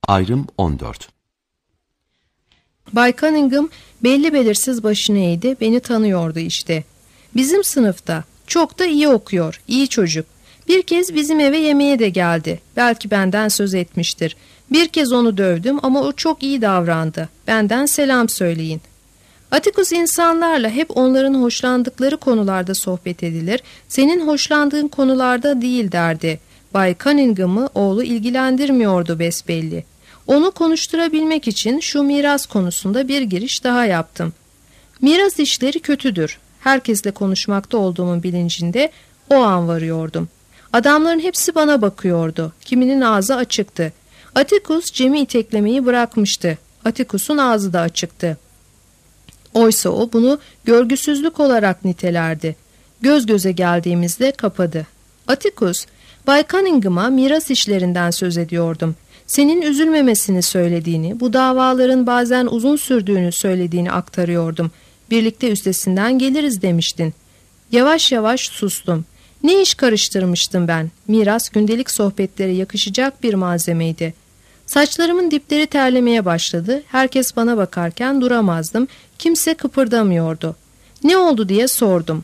Ayrım 14. Bay Cunningham belli belirsiz başını eğdi, beni tanıyordu işte. Bizim sınıfta, çok da iyi okuyor, iyi çocuk. Bir kez bizim eve yemeğe de geldi, belki benden söz etmiştir. Bir kez onu dövdüm ama o çok iyi davrandı, benden selam söyleyin. Atticus insanlarla hep onların hoşlandıkları konularda sohbet edilir, senin hoşlandığın konularda değil derdi. Bay Cunningham'ı oğlu ilgilendirmiyordu besbelli. Onu konuşturabilmek için şu miras konusunda bir giriş daha yaptım. Miras işleri kötüdür. Herkesle konuşmakta olduğumun bilincinde o an varıyordum. Adamların hepsi bana bakıyordu. Kiminin ağzı açıktı. Atticus Cem'i iteklemeyi bırakmıştı. Atticus'un ağzı da açıktı. Oysa o bunu görgüsüzlük olarak nitelerdi. Göz göze geldiğimizde kapadı. Atticus, Bay Cunningham'a miras işlerinden söz ediyordum. Senin üzülmemesini söylediğini, bu davaların bazen uzun sürdüğünü söylediğini aktarıyordum. Birlikte üstesinden geliriz demiştin. Yavaş yavaş sustum. Ne iş karıştırmıştım ben? Miras gündelik sohbetlere yakışacak bir malzemeydi. Saçlarımın dipleri terlemeye başladı. Herkes bana bakarken duramazdım. Kimse kıpırdamıyordu. Ne oldu diye sordum.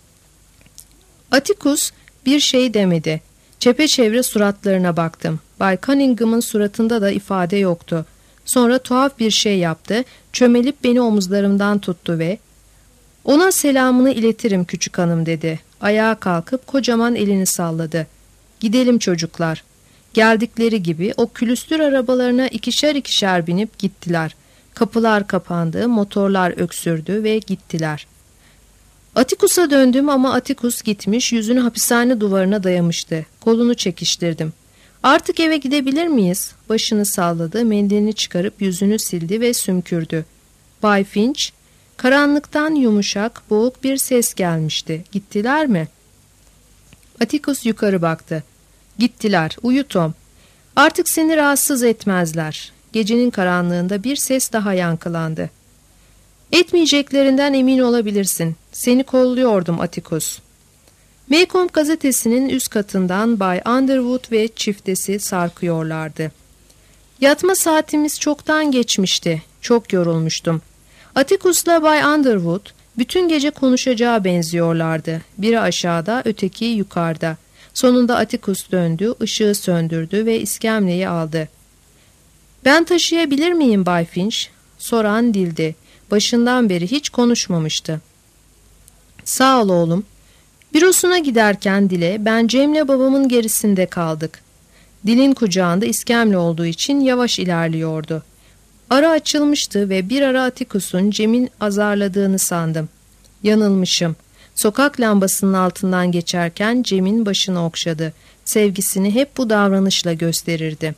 Atticus bir şey demedi. Çepeçevre suratlarına baktım. Bay Cunningham'ın suratında da ifade yoktu. Sonra tuhaf bir şey yaptı. Çömelip beni omuzlarımdan tuttu ve "Ona selamını iletirim küçük hanım" dedi. Ayağa kalkıp kocaman elini salladı. "Gidelim çocuklar." Geldikleri gibi o külüstür arabalarına ikişer ikişer binip gittiler. Kapılar kapandı, motorlar öksürdü ve gittiler. Atticus'a döndüm ama Atticus gitmiş, yüzünü hapishane duvarına dayamıştı. Kolunu çekiştirdim. "Artık eve gidebilir miyiz?" Başını salladı, mendilini çıkarıp yüzünü sildi ve sümkürdü. "Bay Finch?" Karanlıktan yumuşak, boğuk bir ses gelmişti. "Gittiler mi?" Atticus yukarı baktı. "Gittiler, uyu Tom. Artık seni rahatsız etmezler." Gecenin karanlığında bir ses daha yankılandı. "Etmeyeceklerinden emin olabilirsin. Seni kolluyordum Atticus." Maycomb gazetesinin üst katından Bay Underwood ve çiftesi sarkıyorlardı. Yatma saatimiz çoktan geçmişti. Çok yorulmuştum. Atticus'la Bay Underwood bütün gece konuşacağı benziyorlardı. Biri aşağıda, öteki yukarıda. Sonunda Atticus döndü, ışığı söndürdü ve iskemleyi aldı. "Ben taşıyabilir miyim Bay Finch?" Soran dildi. Başından beri hiç konuşmamıştı. "Sağ ol oğlum." Bürosuna giderken Dile, ben Cem'le babamın gerisinde kaldık. Dil'in kucağında iskemle olduğu için yavaş ilerliyordu. Ara açılmıştı ve bir ara Atticus'un Cem'in azarladığını sandım. Yanılmışım. Sokak lambasının altından geçerken Cem'in başını okşadı. Sevgisini hep bu davranışla gösterirdi.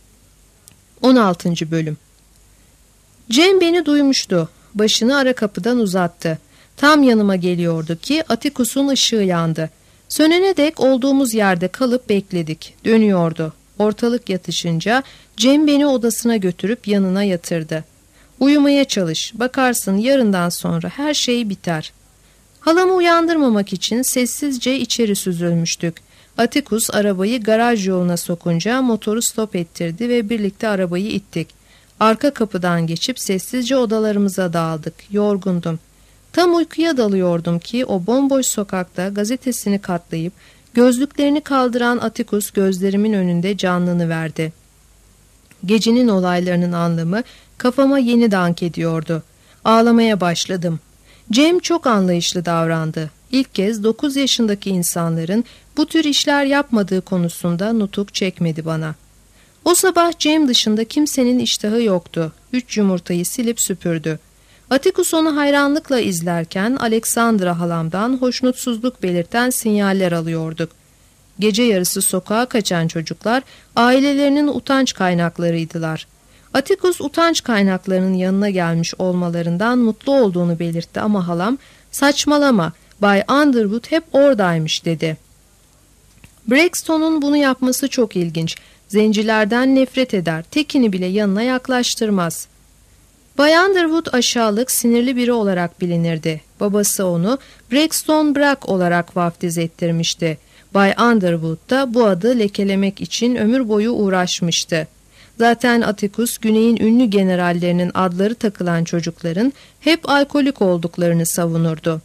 16. Bölüm. Cem beni duymuştu. Başını ara kapıdan uzattı. Tam yanıma geliyordu ki Atticus'un ışığı yandı. Sönene dek olduğumuz yerde kalıp bekledik. Dönüyordu. Ortalık yatışınca Cem beni odasına götürüp yanına yatırdı. "Uyumaya çalış. Bakarsın yarından sonra her şey biter." Halamı uyandırmamak için sessizce içeri süzülmüştük. Atticus arabayı garaj yoluna sokunca motoru stop ettirdi ve birlikte arabayı ittik. Arka kapıdan geçip sessizce odalarımıza dağıldık. Yorgundum. Tam uykuya dalıyordum ki o bomboş sokakta gazetesini katlayıp gözlüklerini kaldıran Atticus gözlerimin önünde canlanıverdi. Gecenin olaylarının anlamı kafama yeni dank ediyordu. Ağlamaya başladım. Cem çok anlayışlı davrandı. İlk kez 9 yaşındaki insanların bu tür işler yapmadığı konusunda nutuk çekmedi bana. O sabah Cem dışında kimsenin iştahı yoktu. 3 yumurtayı silip süpürdü. Atticus onu hayranlıkla izlerken Alexandra halamdan hoşnutsuzluk belirten sinyaller alıyorduk. Gece yarısı sokağa kaçan çocuklar ailelerinin utanç kaynaklarıydılar. Atticus utanç kaynaklarının yanına gelmiş olmalarından mutlu olduğunu belirtti ama halam "Saçmalama, Bay Underwood hep oradaymış" dedi. Braxton'un bunu yapması çok ilginç. Zencilerden nefret eder, tekini bile yanına yaklaştırmaz. Bay Underwood aşağılık, sinirli biri olarak bilinirdi. Babası onu Braxton Bragg olarak vaftiz ettirmişti. Bay Underwood da bu adı lekelemek için ömür boyu uğraşmıştı. Zaten Atticus, Güney'in ünlü generallerinin adları takılan çocukların hep alkolik olduklarını savunurdu.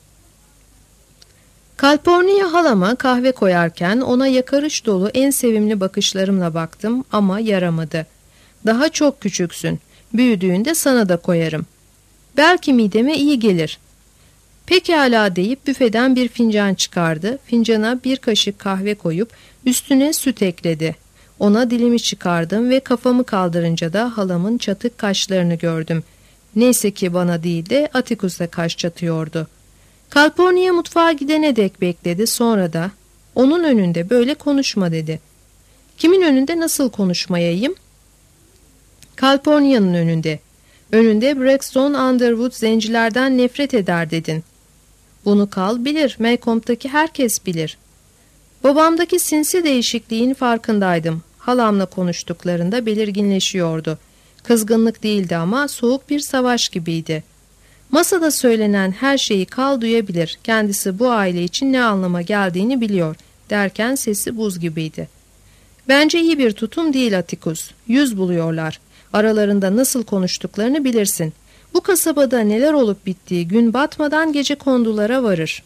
Kalpornia halama kahve koyarken ona yakarış dolu en sevimli bakışlarımla baktım ama yaramadı. Daha çok küçüksün, büyüdüğünde sana da koyarım. Belki mideme iyi gelir. Pekala deyip büfeden bir fincan çıkardı, fincana bir kaşık kahve koyup üstüne süt ekledi. Ona dilimi çıkardım ve kafamı kaldırınca da halamın çatık kaşlarını gördüm. Neyse ki bana değil de Atticus'a kaş çatıyordu. Kalpornia mutfağa gidene dek bekledi, sonra da onun önünde böyle konuşma dedi. Kimin önünde nasıl konuşmayayım? Kalpornia'nın önünde. Önünde Braxton Underwood zencilerden nefret eder dedin. Bunu Kal bilir, Maycomb'daki herkes bilir. Babamdaki sinsi değişikliğin farkındaydım. Halamla konuştuklarında belirginleşiyordu. Kızgınlık değildi ama soğuk bir savaş gibiydi. Masada söylenen her şeyi Kal duyabilir. Kendisi bu aile için ne anlama geldiğini biliyor derken sesi buz gibiydi. Bence iyi bir tutum değil Atticus. 100 buluyorlar. Aralarında nasıl konuştuklarını bilirsin. Bu kasabada neler olup bittiği gün batmadan gece kondulara varır.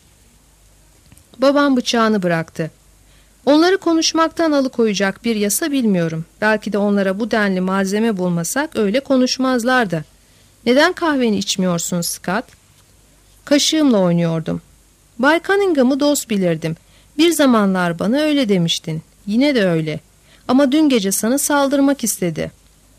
Babam bıçağını bıraktı. Onları konuşmaktan alıkoyacak bir yasa bilmiyorum. Belki de onlara bu denli malzeme bulmasak öyle konuşmazlardı. Neden kahveni içmiyorsun Scott? Kaşığımla oynuyordum. Bay Cunningham'ı dost bilirdim. Bir zamanlar bana öyle demiştin. Yine de öyle. Ama dün gece sana saldırmak istedi.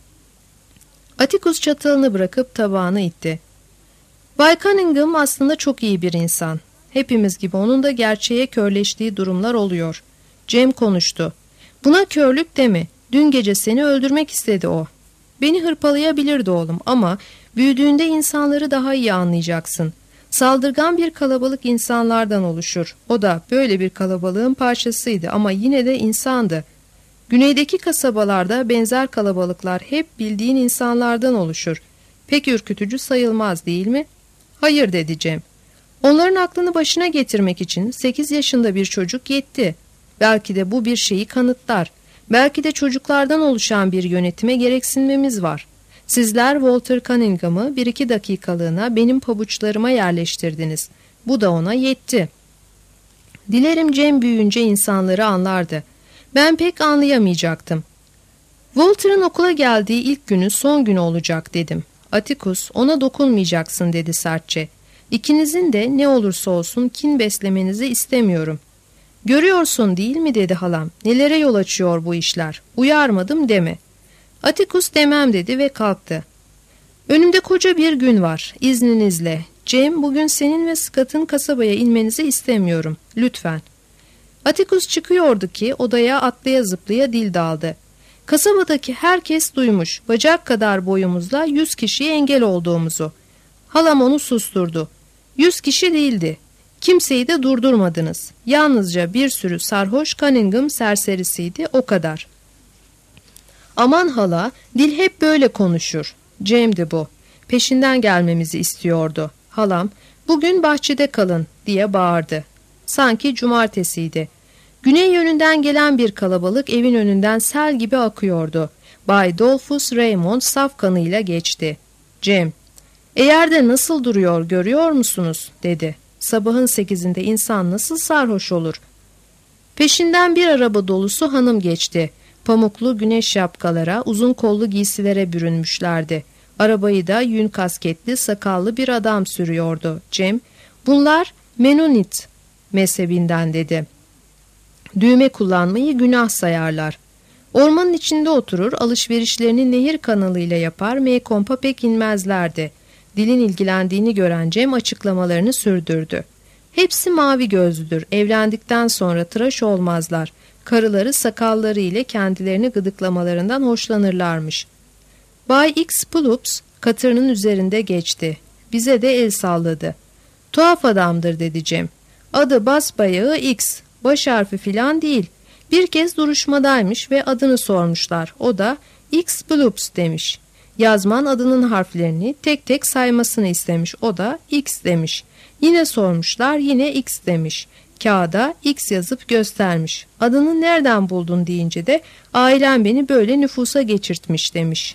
Atticus çatalını bırakıp tabağını itti. Bay Cunningham aslında çok iyi bir insan. Hepimiz gibi onun da gerçeğe körleştiği durumlar oluyor. Cem konuştu. Buna körlük deme. Dün gece seni öldürmek istedi o. Beni hırpalayabilirdi oğlum ama büyüdüğünde insanları daha iyi anlayacaksın. Saldırgan bir kalabalık insanlardan oluşur. O da böyle bir kalabalığın parçasıydı ama yine de insandı. Güneydeki kasabalarda benzer kalabalıklar hep bildiğin insanlardan oluşur. Pek ürkütücü sayılmaz değil mi? Hayır dedi Cem. Onların aklını başına getirmek için 8 yaşında bir çocuk yetti. Belki de bu bir şeyi kanıtlar. Belki de çocuklardan oluşan bir yönetime gereksinmemiz var. Sizler Walter Cunningham'ı 1-2 dakikalığına benim pabuçlarıma yerleştirdiniz. Bu da ona yetti. Dilerim Cem büyüyünce insanları anlardı. Ben pek anlayamayacaktım. Walter'ın okula geldiği ilk günü son günü olacak dedim. Atticus, ona dokunmayacaksın dedi sertçe. İkinizin de ne olursa olsun kin beslemenizi istemiyorum. Görüyorsun değil mi dedi halam. Nelere yol açıyor bu işler. Uyarmadım deme. Atticus demem dedi ve kalktı. Önümde koca bir gün var. İzninizle. Cem, bugün senin ve Scott'ın kasabaya inmenizi istemiyorum. Lütfen. Atticus çıkıyordu ki odaya atlaya zıplaya dil daldı. Kasabadaki herkes duymuş. Bacak kadar boyumuzla 100 kişiye engel olduğumuzu. Halam onu susturdu. 100 kişi değildi. Kimseyi de durdurmadınız. Yalnızca bir sürü sarhoş Cunningham serserisiydi, o kadar. Aman hala, dil hep böyle konuşur. Cem'di bu. Peşinden gelmemizi istiyordu. Halam, bugün bahçede kalın diye bağırdı. Sanki cumartesiydi. Güney yönünden gelen bir kalabalık evin önünden sel gibi akıyordu. Bay Dolphus Raymond saf kanıyla geçti. Cem, eğer de nasıl duruyor görüyor musunuz dedi. Sabahın 8'inde insan nasıl sarhoş olur? Peşinden bir araba dolusu hanım geçti. Pamuklu güneş şapkalara, uzun kollu giysilere bürünmüşlerdi. Arabayı da yün kasketli, sakallı bir adam sürüyordu. Cem, bunlar Menonit mezhebinden dedi. Düğme kullanmayı günah sayarlar. Ormanın içinde oturur, alışverişlerini nehir kanalıyla yapar, Maycomb'a pek inmezlerdi. Dilin ilgilendiğini gören Cem açıklamalarını sürdürdü. Hepsi mavi gözlüdür. Evlendikten sonra tıraş olmazlar. Karıları sakalları ile kendilerini gıdıklamalarından hoşlanırlarmış. Bay X. Pulups katırının üzerinde geçti. Bize de el salladı. Tuhaf adamdır dedi Cem. Adı basbayağı X. Baş harfi filan değil. Bir kez duruşmadaymış ve adını sormuşlar. O da X. Pulups demiş. Yazman adının harflerini tek tek saymasını istemiş. O da X demiş. Yine sormuşlar, yine X demiş. Kağıda X yazıp göstermiş. Adını nereden buldun deyince de ailem beni böyle nüfusa geçirtmiş demiş.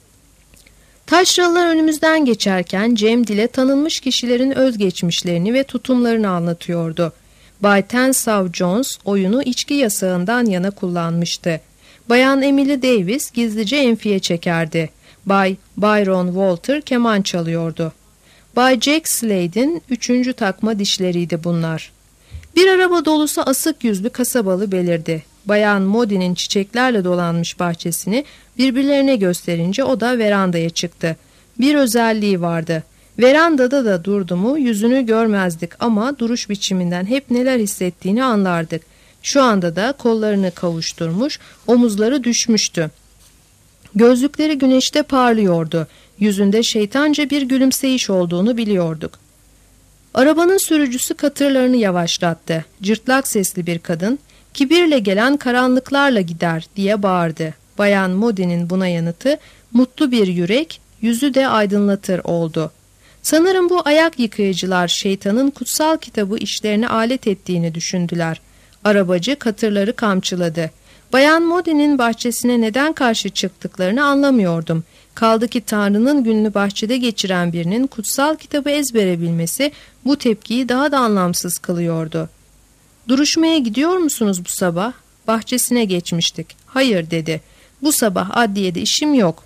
Taşralılar önümüzden geçerken Cem dile tanınmış kişilerin özgeçmişlerini ve tutumlarını anlatıyordu. Bay Tensaw Jones oyunu içki yasağından yana kullanmıştı. Bayan Emily Davis gizlice enfiye çekerdi. Bay Byron Walter keman çalıyordu. Bay Jack Slade'in 3. takma dişleriydi bunlar. Bir araba dolusu asık yüzlü kasabalı belirdi. Bayan Modi'nin çiçeklerle dolanmış bahçesini birbirlerine gösterince o da verandaya çıktı. Bir özelliği vardı. Verandada da durdu mu yüzünü görmezdik ama duruş biçiminden hep neler hissettiğini anlardık. Şu anda da kollarını kavuşturmuş, omuzları düşmüştü. Gözlükleri güneşte parlıyordu. Yüzünde şeytanca bir gülümseyiş olduğunu biliyorduk. Arabanın sürücüsü katırlarını yavaşlattı. Cırtlak sesli bir kadın, "Kibirle gelen karanlıklarla gider," diye bağırdı. Bayan Modi'nin buna yanıtı, "Mutlu bir yürek, yüzü de aydınlatır," oldu. Sanırım bu ayak yıkayıcılar şeytanın kutsal kitabı işlerine alet ettiğini düşündüler. Arabacı katırları kamçıladı. Bayan Modi'nin bahçesine neden karşı çıktıklarını anlamıyordum. Kaldı ki Tanrı'nın gününü bahçede geçiren birinin kutsal kitabı ezbere bilmesi bu tepkiyi daha da anlamsız kılıyordu. "Duruşmaya gidiyor musunuz bu sabah?" "Bahçesine geçmiştik." "Hayır," dedi. "Bu sabah adliyede işim yok."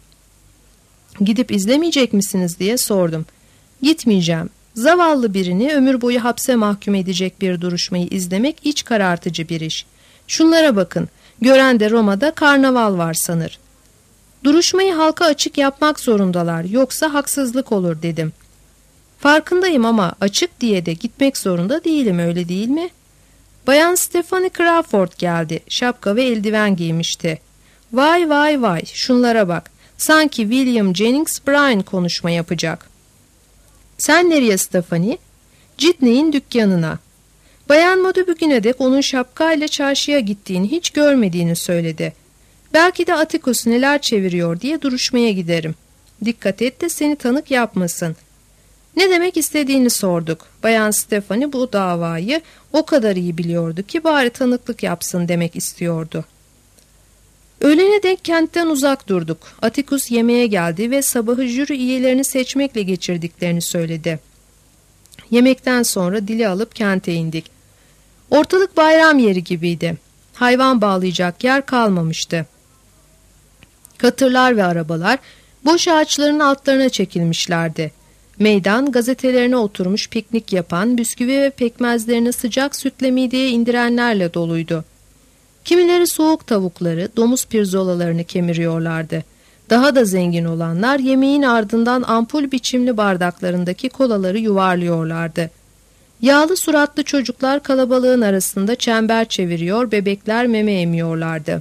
"Gidip izlemeyecek misiniz?" diye sordum. "Gitmeyeceğim. Zavallı birini ömür boyu hapse mahkum edecek bir duruşmayı izlemek iç karartıcı bir iş. Şunlara bakın, gören de Roma'da karnaval var sanır. Duruşmayı halka açık yapmak zorundalar, yoksa haksızlık olur," dedim. "Farkındayım ama açık diye de gitmek zorunda değilim, öyle değil mi?" Bayan Stephanie Crawford geldi. Şapka ve eldiven giymişti. "Vay vay vay, şunlara bak. Sanki William Jennings Bryan konuşma yapacak." "Sen nereye Stephanie?" "Cidney'in dükkanına." Bayan Modi bugüne dek onun şapkayla çarşıya gittiğini hiç görmediğini söyledi. "Belki de Atticus neler çeviriyor diye duruşmaya giderim. Dikkat et de seni tanık yapmasın." Ne demek istediğini sorduk. Bayan Stephanie bu davayı o kadar iyi biliyordu ki bari tanıklık yapsın demek istiyordu. Öğlene dek kentten uzak durduk. Atticus yemeğe geldi ve sabahı jüri üyelerini seçmekle geçirdiklerini söyledi. Yemekten sonra dili alıp kente indik. Ortalık bayram yeri gibiydi. Hayvan bağlayacak yer kalmamıştı. Katırlar ve arabalar boş ağaçların altlarına çekilmişlerdi. Meydan gazetelerine oturmuş piknik yapan, bisküvi ve pekmezlerini sıcak sütle mideye indirenlerle doluydu. Kimileri soğuk tavukları, domuz pirzolalarını kemiriyorlardı. Daha da zengin olanlar yemeğin ardından ampul biçimli bardaklarındaki kolaları yuvarlıyorlardı. Yağlı suratlı çocuklar kalabalığın arasında çember çeviriyor, bebekler meme emiyorlardı.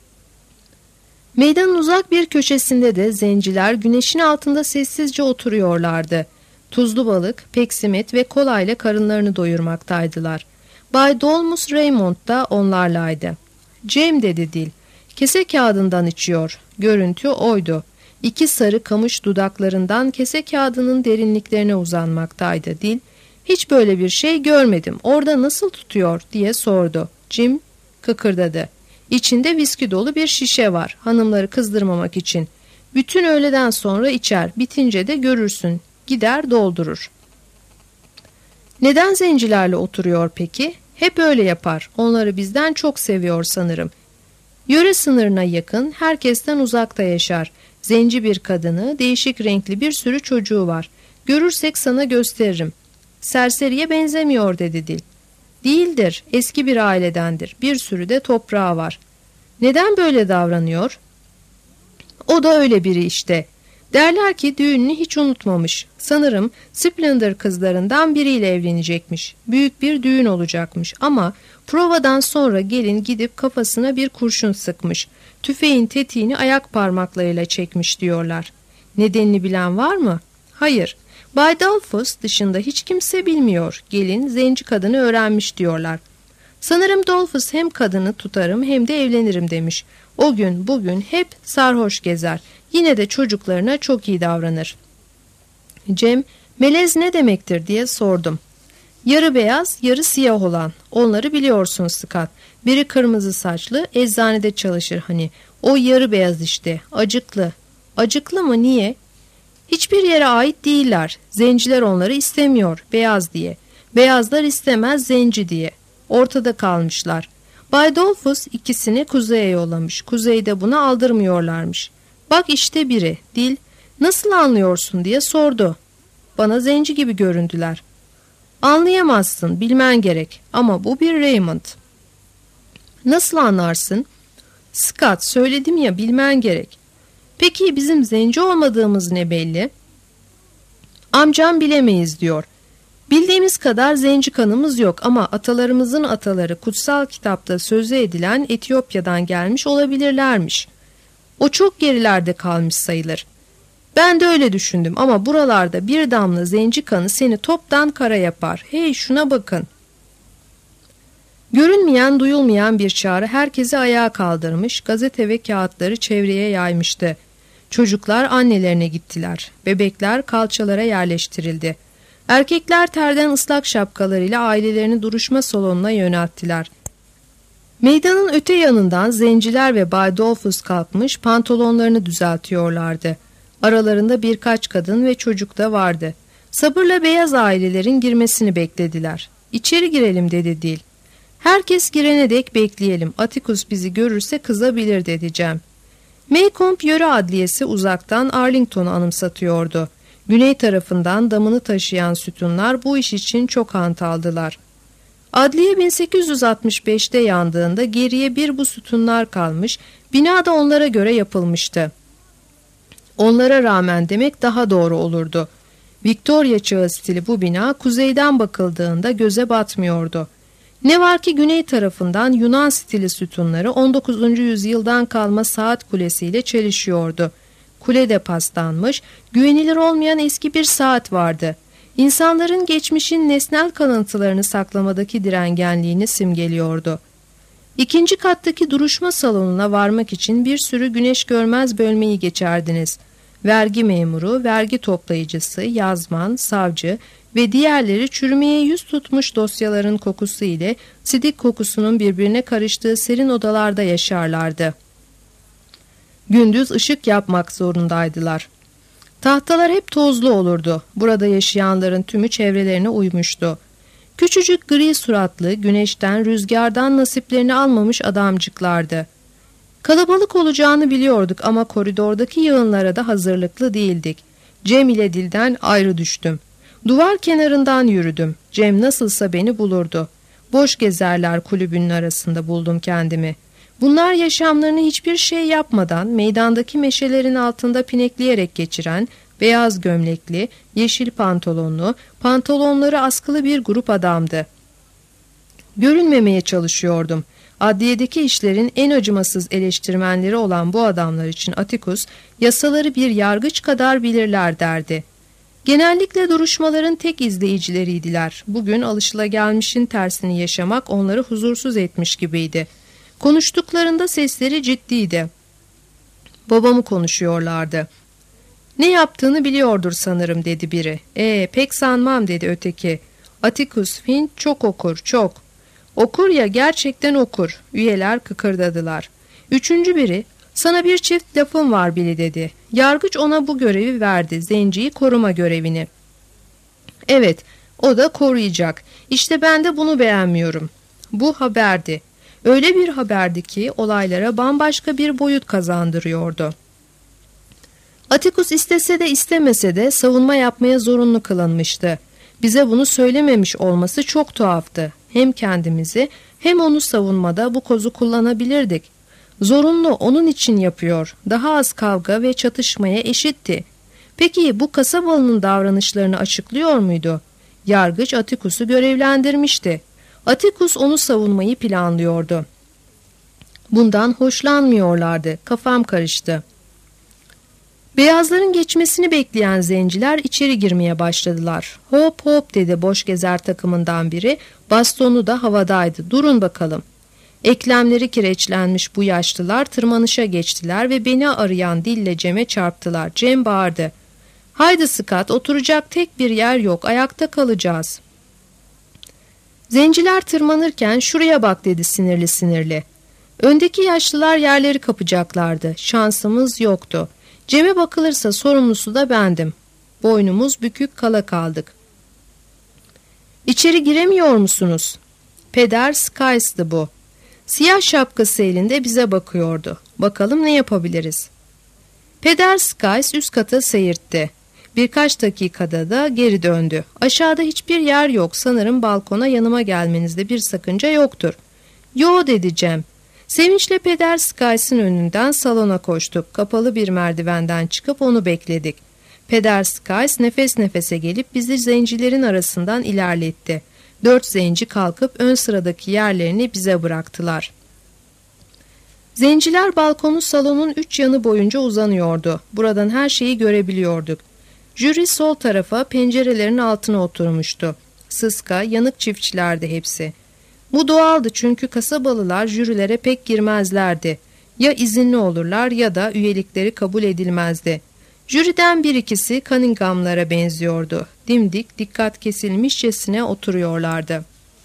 Meydanın uzak bir köşesinde de zenciler güneşin altında sessizce oturuyorlardı. Tuzlu balık, peksimet ve kolayla karınlarını doyurmaktaydılar. Bay Dolmus Raymond da onlarlaydı. "Cem," dedi dil, "kese kağıdından içiyor." Görüntü oydu. 2 sarı kamış dudaklarından kese kağıdının derinliklerine uzanmaktaydı dil. "Hiç böyle bir şey görmedim. Orada nasıl tutuyor?" diye sordu. Jim kıkırdadı. "İçinde viski dolu bir şişe var, hanımları kızdırmamak için. Bütün öğleden sonra içer, bitince de görürsün. Gider doldurur." "Neden zencilerle oturuyor peki?" "Hep öyle yapar. Onları bizden çok seviyor sanırım. Yöre sınırına yakın, herkesten uzakta yaşar. Zenci bir kadını, değişik renkli bir sürü çocuğu var. Görürsek sana gösteririm." "Serseriye benzemiyor," dedi dil. "Değildir, eski bir ailedendir. Bir sürü de toprağı var." "Neden böyle davranıyor?" "O da öyle biri işte. Derler ki düğününü hiç unutmamış. Sanırım Splendor kızlarından biriyle evlenecekmiş. Büyük bir düğün olacakmış ama provadan sonra gelin gidip kafasına bir kurşun sıkmış. Tüfeğin tetiğini ayak parmaklarıyla çekmiş diyorlar." "Nedenini bilen var mı?" "Hayır. Bay Dolphus dışında hiç kimse bilmiyor. Gelin zenci kadını öğrenmiş diyorlar. Sanırım Dolphus hem kadını tutarım hem de evlenirim demiş. O gün bugün hep sarhoş gezer. Yine de çocuklarına çok iyi davranır." "Cem, melez ne demektir?" diye sordum. Yarı beyaz, yarı siyah olan. Onları biliyorsun Scott. Biri kırmızı saçlı, eczanede çalışır hani. O yarı beyaz işte, acıklı. Acıklı mı, niye? Hiçbir yere ait değiller. Zenciler onları istemiyor, beyaz diye. Beyazlar istemez, zenci diye. Ortada kalmışlar. Bay Dolphus ikisini kuzeye yollamış. Kuzeyde buna aldırmıyorlarmış. Bak işte biri, Dil, nasıl anlıyorsun diye sordu. Bana zenci gibi göründüler. Anlayamazsın, bilmen gerek. Ama bu bir Raymond. Nasıl anlarsın? Scott, söyledim ya, bilmen gerek. Peki bizim zenci olmadığımız ne belli? Amcam bilemeyiz diyor. Bildiğimiz kadar zenci kanımız yok ama atalarımızın ataları kutsal kitapta sözü edilen Etiyopya'dan gelmiş olabilirlermiş. O çok gerilerde kalmış sayılır. Ben de öyle düşündüm ama buralarda bir damla zenci kanı seni toptan kara yapar. Hey, şuna bakın. Görünmeyen, duyulmayan bir çağrı herkesi ayağa kaldırmış, gazete ve kağıtları çevreye yaymıştı. Çocuklar annelerine gittiler. Bebekler kalçalara yerleştirildi. Erkekler terden ıslak şapkalarıyla ailelerini duruşma salonuna yönelttiler. Meydanın öte yanından zenciler ve Bay Dolphus kalkmış pantolonlarını düzeltiyorlardı. Aralarında birkaç kadın ve çocuk da vardı. Sabırla beyaz ailelerin girmesini beklediler. İçeri girelim dedi Dil. Herkes girene dek bekleyelim. Atticus bizi görürse kızabilir dedi Cem. Maycomb Yöre Adliyesi uzaktan Arlington'u anımsatıyordu. Güney tarafından damını taşıyan sütunlar bu iş için çok hantaldılar. Adliye 1865'te yandığında geriye bir bu sütunlar kalmış, bina da onlara göre yapılmıştı. Onlara rağmen demek daha doğru olurdu. Victoria çağı stili bu bina kuzeyden bakıldığında göze batmıyordu. Ne var ki güney tarafından Yunan stili sütunları 19. yüzyıldan kalma saat kulesiyle çelişiyordu. Kulede paslanmış, güvenilir olmayan eski bir saat vardı. İnsanların geçmişin nesnel kalıntılarını saklamadaki direngenliğini simgeliyordu. İkinci kattaki duruşma salonuna varmak için bir sürü güneş görmez bölmeyi geçerdiniz. Vergi memuru, vergi toplayıcısı, yazman, savcı ve diğerleri çürümeye yüz tutmuş dosyaların kokusu ile sidik kokusunun birbirine karıştığı serin odalarda yaşarlardı. Gündüz ışık yapmak zorundaydılar. Tahtalar hep tozlu olurdu. Burada yaşayanların tümü çevrelerine uymuştu. Küçücük gri suratlı, güneşten, rüzgardan nasiplerini almamış adamcıklardı. Kalabalık olacağını biliyorduk ama koridordaki yığınlara da hazırlıklı değildik. Cem ile Dil'den ayrı düştüm. Duvar kenarından yürüdüm. Cem nasılsa beni bulurdu. Boş gezerler kulübünün arasında buldum kendimi. Bunlar yaşamlarını hiçbir şey yapmadan meydandaki meşelerin altında pinekleyerek geçiren, beyaz gömlekli, yeşil pantolonlu, pantolonları askılı bir grup adamdı. Görünmemeye çalışıyordum. Adliyedeki işlerin en acımasız eleştirmenleri olan bu adamlar için Atticus, yasaları bir yargıç kadar bilirler derdi. Genellikle duruşmaların tek izleyicileriydiler. Bugün alışılagelmişin tersini yaşamak onları huzursuz etmiş gibiydi. Konuştuklarında sesleri ciddiydi. Babamı konuşuyorlardı. Ne yaptığını biliyordur sanırım dedi biri. Pek sanmam dedi öteki. Atticus Finch çok okur, çok. Okur ya, gerçekten okur. Üyeler kıkırdadılar. Üçüncü biri, sana bir çift lafım var Billy dedi. Yargıç ona bu görevi verdi, zenciyi koruma görevini. Evet, o da koruyacak. İşte ben de bunu beğenmiyorum. Bu haberdi. Öyle bir haberdi ki olaylara bambaşka bir boyut kazandırıyordu. Atticus istese de istemese de savunma yapmaya zorunlu kılınmıştı. Bize bunu söylememiş olması çok tuhaftı. Hem kendimizi hem onu savunmada bu kozu kullanabilirdik. Zorunlu, onun için yapıyor. Daha az kavga ve çatışmaya eşitti. Peki bu kasabalının davranışlarını açıklıyor muydu? Yargıç Atticus'u görevlendirmişti. Atticus onu savunmayı planlıyordu. Bundan hoşlanmıyorlardı. Kafam karıştı. Beyazların geçmesini bekleyen zenciler içeri girmeye başladılar. Hop hop dedi boş gezer takımından biri. Bastonu da havadaydı. Durun bakalım. Eklemleri kireçlenmiş bu yaşlılar tırmanışa geçtiler ve beni arayan Dille Cem'e çarptılar. Cem bağırdı. Haydi Scott, oturacak tek bir yer yok. Ayakta kalacağız. Zenciler tırmanırken "Şuraya bak" dedi sinirli sinirli. Öndeki yaşlılar yerleri kapacaklardı. Şansımız yoktu. Cem'e bakılırsa sorumlusu da bendim. Boynumuz bükük kala kaldık. "İçeri giremiyor musunuz?" Peder Skys'tı bu. Siyah şapkası elinde bize bakıyordu. Bakalım ne yapabiliriz? Peder Skys üst kata seyirtti. Birkaç dakikada da geri döndü. "Aşağıda hiçbir yer yok. Sanırım balkona yanıma gelmenizde bir sakınca yoktur." "Yo" dedi Cem. Sevinçle Peder Skys'ın önünden salona koştuk. Kapalı bir merdivenden çıkıp onu bekledik. Peder Skys nefes nefese gelip bizi zencilerin arasından ilerletti. 4 zenci kalkıp ön sıradaki yerlerini bize bıraktılar. Zenciler balkonu salonun 3 yanı boyunca uzanıyordu. Buradan her şeyi görebiliyorduk. Jüri sol tarafa pencerelerin altına oturmuştu. Sıska, yanık çiftçilerdi hepsi. Bu doğaldı çünkü kasabalılar jürilere pek girmezlerdi. Ya izinli olurlar ya da üyelikleri kabul edilmezdi. Jüriden bir ikisi Cunningham'lara benziyordu. Dimdik, dikkat kesilmişçesine oturuyorlardı.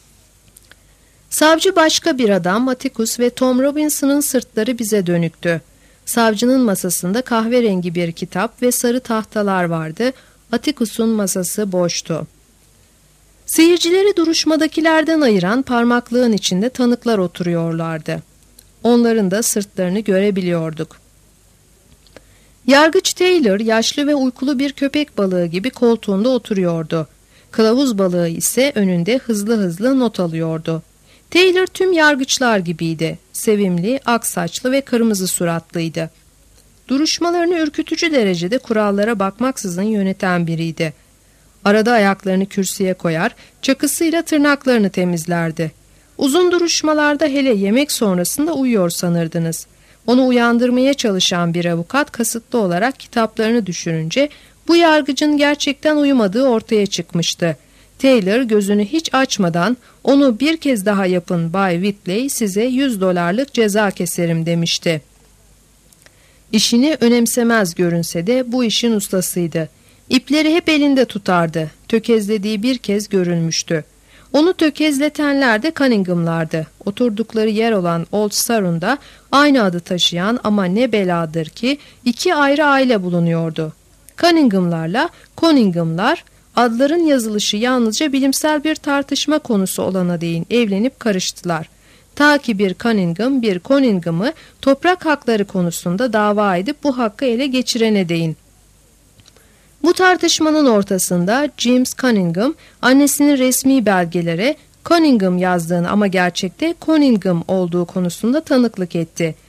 Savcı başka bir adam, Atticus ve Tom Robinson'ın sırtları bize dönüktü. Savcının masasında kahverengi bir kitap ve sarı tahtalar vardı. Atticus'un masası boştu. Seyircileri duruşmadakilerden ayıran parmaklığın içinde tanıklar oturuyorlardı. Onların da sırtlarını görebiliyorduk. Yargıç Taylor yaşlı ve uykulu bir köpek balığı gibi koltuğunda oturuyordu. Kılavuz balığı ise önünde hızlı hızlı not alıyordu. Taylor tüm yargıçlar gibiydi. Sevimli, aksaçlı ve kırmızı suratlıydı. Duruşmalarını ürkütücü derecede kurallara bakmaksızın yöneten biriydi. Arada ayaklarını kürsüye koyar, çakısıyla tırnaklarını temizlerdi. Uzun duruşmalarda hele yemek sonrasında uyuyor sanırdınız. Onu uyandırmaya çalışan bir avukat kasıtlı olarak kitaplarını düşürünce bu yargıcın gerçekten uyumadığı ortaya çıkmıştı. Taylor gözünü hiç açmadan "Onu bir kez daha yapın Bay Whitley, size $100 ceza keserim" demişti. İşini önemsemez görünse de bu işin ustasıydı. İpleri hep elinde tutardı. Tökezlediği bir kez görülmüştü. Onu tökezletenler de Cunningham'lardı. Oturdukları yer olan Old Sarun'da aynı adı taşıyan ama ne beladır ki 2 ayrı aile bulunuyordu. Cunningham'larla Coningham'lar, adların yazılışı yalnızca bilimsel bir tartışma konusu olana değin evlenip karıştılar. Ta ki bir Cunningham bir Coningham'ı toprak hakları konusunda dava edip bu hakkı ele geçirene değin. Bu tartışmanın ortasında James Cunningham annesinin resmi belgelere Cunningham yazdığını ama gerçekte Conningham olduğu konusunda tanıklık etti.